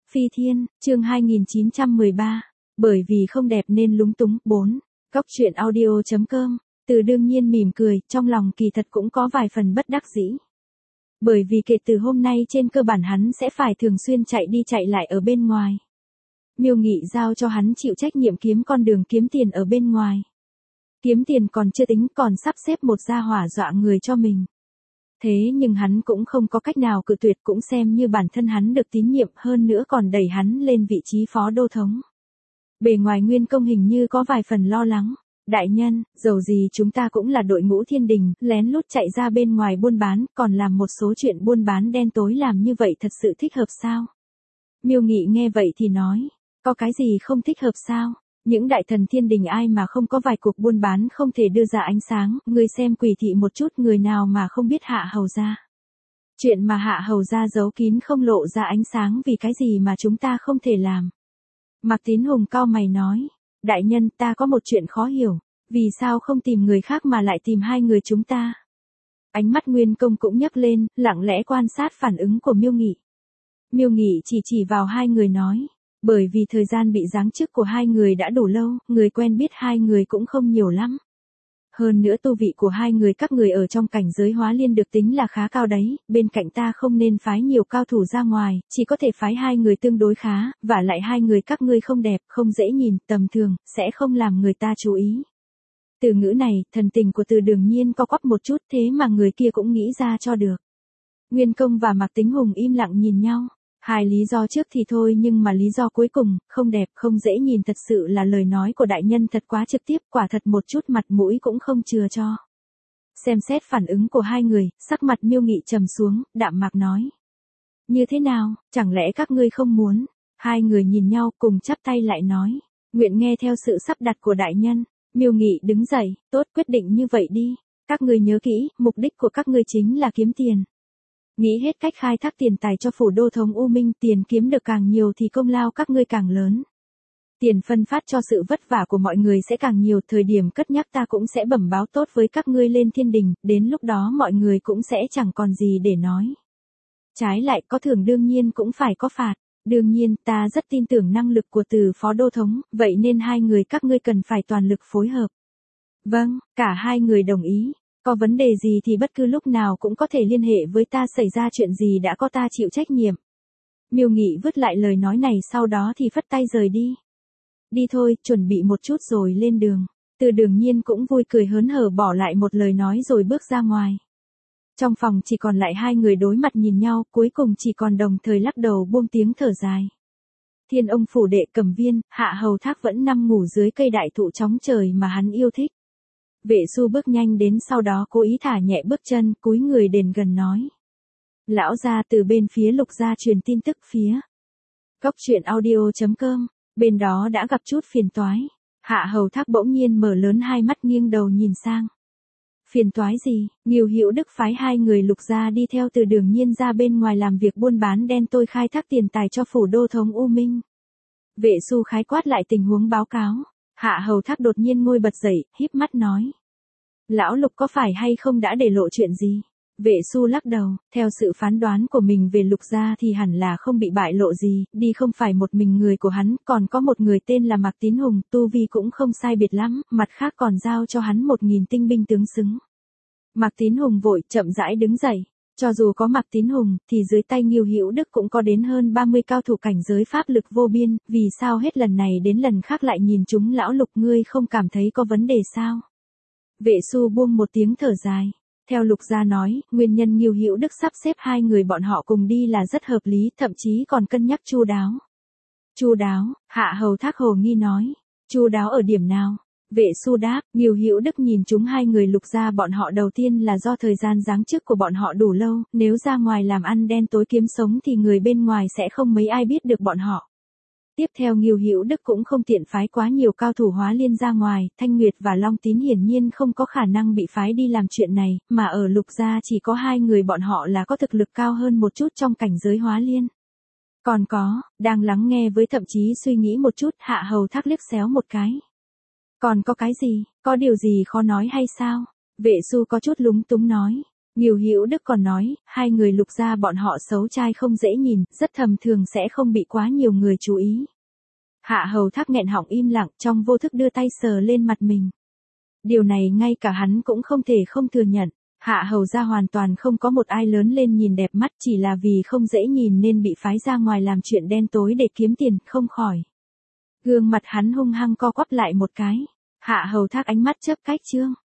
Phi Thiên, chương 2913. Bởi vì không đẹp nên lúng túng. 4. Góc truyện audio.com. Từ đương nhiên mỉm cười, trong lòng kỳ thật cũng có vài phần bất đắc dĩ. Bởi vì kể từ hôm nay trên cơ bản hắn sẽ phải thường xuyên chạy đi chạy lại ở bên ngoài. Miêu Nghị giao cho hắn chịu trách nhiệm kiếm con đường kiếm tiền ở bên ngoài. Kiếm tiền còn chưa tính, còn sắp xếp một gia hỏa dọa người cho mình. Thế nhưng hắn cũng không có cách nào cự tuyệt, cũng xem như bản thân hắn được tín nhiệm, hơn nữa còn đẩy hắn lên vị trí phó đô thống. Bề ngoài Nguyên Công hình như có vài phần lo lắng. Đại nhân, dầu gì chúng ta cũng là đội ngũ thiên đình, lén lút chạy ra bên ngoài buôn bán, còn làm một số chuyện buôn bán đen tối, làm như vậy thật sự thích hợp sao? Miêu Nghị nghe vậy thì nói, có cái gì không thích hợp sao? Những đại thần thiên đình ai mà không có vài cuộc buôn bán không thể đưa ra ánh sáng, ngươi xem Quỷ thị một chút, người nào mà không biết Hạ Hầu gia. Chuyện mà Hạ Hầu gia giấu kín không lộ ra ánh sáng, vì cái gì mà chúng ta không thể làm? Mạc Tín Hùng cau mày nói, đại nhân, ta có một chuyện khó hiểu, vì sao không tìm người khác mà lại tìm hai người chúng ta? Ánh mắt Nguyên Công cũng nhấc lên, lặng lẽ quan sát phản ứng của Miêu Nghị. Miêu Nghị chỉ vào hai người nói, bởi vì thời gian bị giáng chức của hai người đã đủ lâu, người quen biết hai người cũng không nhiều lắm. Hơn nữa tu vị của hai người các người ở trong cảnh giới hóa liên được tính là khá cao đấy, bên cạnh ta không nên phái nhiều cao thủ ra ngoài, chỉ có thể phái hai người tương đối khá, và lại hai người các ngươi không đẹp, không dễ nhìn, tầm thường, sẽ không làm người ta chú ý. Từ ngữ này, thần tình của Từ đương nhiên co quắp một chút, thế mà người kia cũng nghĩ ra cho được. Nguyên Công và Mạc Tín Hùng im lặng nhìn nhau. Hai lý do trước thì thôi, nhưng mà lý do cuối cùng, không đẹp, không dễ nhìn, thật sự là lời nói của đại nhân thật quá trực tiếp, quả thật một chút mặt mũi cũng không chừa cho. Xem xét phản ứng của hai người, sắc mặt Miêu Nghị trầm xuống, đạm mạc nói. Như thế nào, chẳng lẽ các ngươi không muốn? Hai người nhìn nhau cùng chắp tay lại nói, nguyện nghe theo sự sắp đặt của đại nhân. Miêu Nghị đứng dậy, tốt, quyết định như vậy đi. Các ngươi nhớ kỹ, mục đích của các ngươi chính là kiếm tiền. Nghĩ hết cách khai thác tiền tài cho phủ đô thống U Minh, tiền kiếm được càng nhiều thì công lao các ngươi càng lớn. Tiền phân phát cho sự vất vả của mọi người sẽ càng nhiều, thời điểm cất nhắc ta cũng sẽ bẩm báo tốt với các ngươi lên thiên đình, đến lúc đó mọi người cũng sẽ chẳng còn gì để nói. Trái lại, có thưởng đương nhiên cũng phải có phạt, đương nhiên ta rất tin tưởng năng lực của Từ phó đô thống, vậy nên hai người các ngươi cần phải toàn lực phối hợp. Vâng, cả hai người đồng ý. Có vấn đề gì thì bất cứ lúc nào cũng có thể liên hệ với ta, xảy ra chuyện gì đã có ta chịu trách nhiệm. Miêu Nghị vứt lại lời nói này, sau đó thì phất tay rời đi. Đi thôi, chuẩn bị một chút rồi lên đường. Từ đương nhiên cũng vui cười hớn hở bỏ lại một lời nói rồi bước ra ngoài. Trong phòng chỉ còn lại hai người đối mặt nhìn nhau, cuối cùng chỉ còn đồng thời lắc đầu buông tiếng thở dài. Thiên Ông phủ đệ Cầm Viên, Hạ Hầu Thác vẫn nằm ngủ dưới cây đại thụ chóng trời mà hắn yêu thích. Vệ Xu bước nhanh đến, sau đó cố ý thả nhẹ bước chân, cúi người đến gần nói. Lão gia, từ bên phía Lục gia truyền tin tức phía góc truyện audio.com, bên đó đã gặp chút phiền toái. Hạ Hầu Thác bỗng nhiên mở lớn hai mắt, nghiêng đầu nhìn sang. Phiền toái gì? Ngưu Hữu Đức phái hai người Lục gia đi theo Từ đương nhiên ra bên ngoài làm việc buôn bán đen tôi, khai thác tiền tài cho phủ đô thống U Minh. Vệ Xu khái quát lại tình huống báo cáo. Hạ Hầu Thác đột nhiên ngồi bật dậy, híp mắt nói. Lão Lục có phải hay không đã để lộ chuyện gì? Vệ Xu lắc đầu, theo sự phán đoán của mình về Lục gia thì hẳn là không bị bại lộ gì, đi không phải một mình người của hắn, còn có một người tên là Mạc Tín Hùng, tu vi cũng không sai biệt lắm, mặt khác còn giao cho hắn 1000 tinh binh tướng xứng. Mạc Tín Hùng vội, chậm rãi đứng dậy. Cho dù có Mạc Tín Hùng, thì dưới tay Ngưu Hữu Đức cũng có đến hơn 30 cao thủ cảnh giới pháp lực vô biên, vì sao hết lần này đến lần khác lại nhìn chúng lão Lục, ngươi không cảm thấy có vấn đề sao? Vệ Xu buông một tiếng thở dài. Theo Lục gia nói, nguyên nhân Ngưu Hữu Đức sắp xếp hai người bọn họ cùng đi là rất hợp lý, thậm chí còn cân nhắc chu đáo. Chu đáo? Hạ Hầu Thác hồ nghi nói. Chu đáo ở điểm nào? Vệ Xu đáp, Ngưu Hữu Đức nhìn chúng hai người Lục gia bọn họ đầu tiên là do thời gian giáng chức của bọn họ đủ lâu, nếu ra ngoài làm ăn đen tối kiếm sống thì người bên ngoài sẽ không mấy ai biết được bọn họ. Tiếp theo Ngưu Hữu Đức cũng không tiện phái quá nhiều cao thủ hóa liên ra ngoài, Thanh Nguyệt và Long Tín hiển nhiên không có khả năng bị phái đi làm chuyện này, mà ở Lục gia chỉ có hai người bọn họ là có thực lực cao hơn một chút trong cảnh giới hóa liên. Còn có, đang lắng nghe với thậm chí suy nghĩ một chút, Hạ Hầu Thác liếc xéo một cái. Còn có cái gì, có điều gì khó nói hay sao? Vệ Xu có chút lúng túng nói. Ngưu Hữu Đức còn nói, hai người Lục gia bọn họ xấu trai không dễ nhìn, rất thầm thường sẽ không bị quá nhiều người chú ý. Hạ Hầu Thác nghẹn họng im lặng, trong vô thức đưa tay sờ lên mặt mình. Điều này ngay cả hắn cũng không thể không thừa nhận. Hạ Hầu gia hoàn toàn không có một ai lớn lên nhìn đẹp mắt, chỉ là vì không dễ nhìn nên bị phái ra ngoài làm chuyện đen tối để kiếm tiền, không khỏi. Gương mặt hắn hung hăng co quắp lại một cái. Hạ Hầu Thác ánh mắt chớp cái chương.